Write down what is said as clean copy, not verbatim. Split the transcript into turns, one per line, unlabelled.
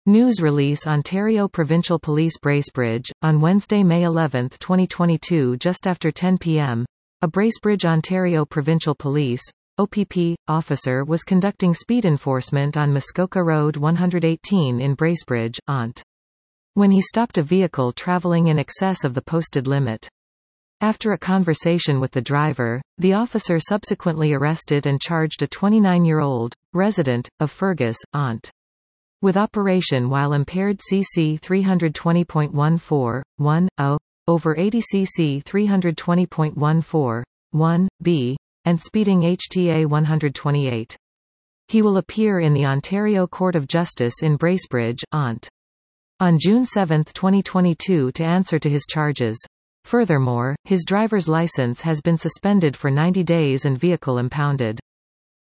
News release Ontario Provincial Police Bracebridge, on Wednesday, May 11, 2022 just after 10 p.m., a Bracebridge, Ontario Provincial Police OPP, officer was conducting speed enforcement on Muskoka Road 118 in Bracebridge, Ont. when he stopped a vehicle travelling in excess of the posted limit. After a conversation with the driver, the officer subsequently arrested and charged a 29-year-old, resident, of Fergus, Ont. with operation while impaired CC 320.14, over 80 CC 320.14, and speeding HTA 128. He will appear in the Ontario Court of Justice in Bracebridge, Ont. on June 7, 2022 to answer to his charges. Furthermore, his driver's license has been suspended for 90 days and vehicle impounded.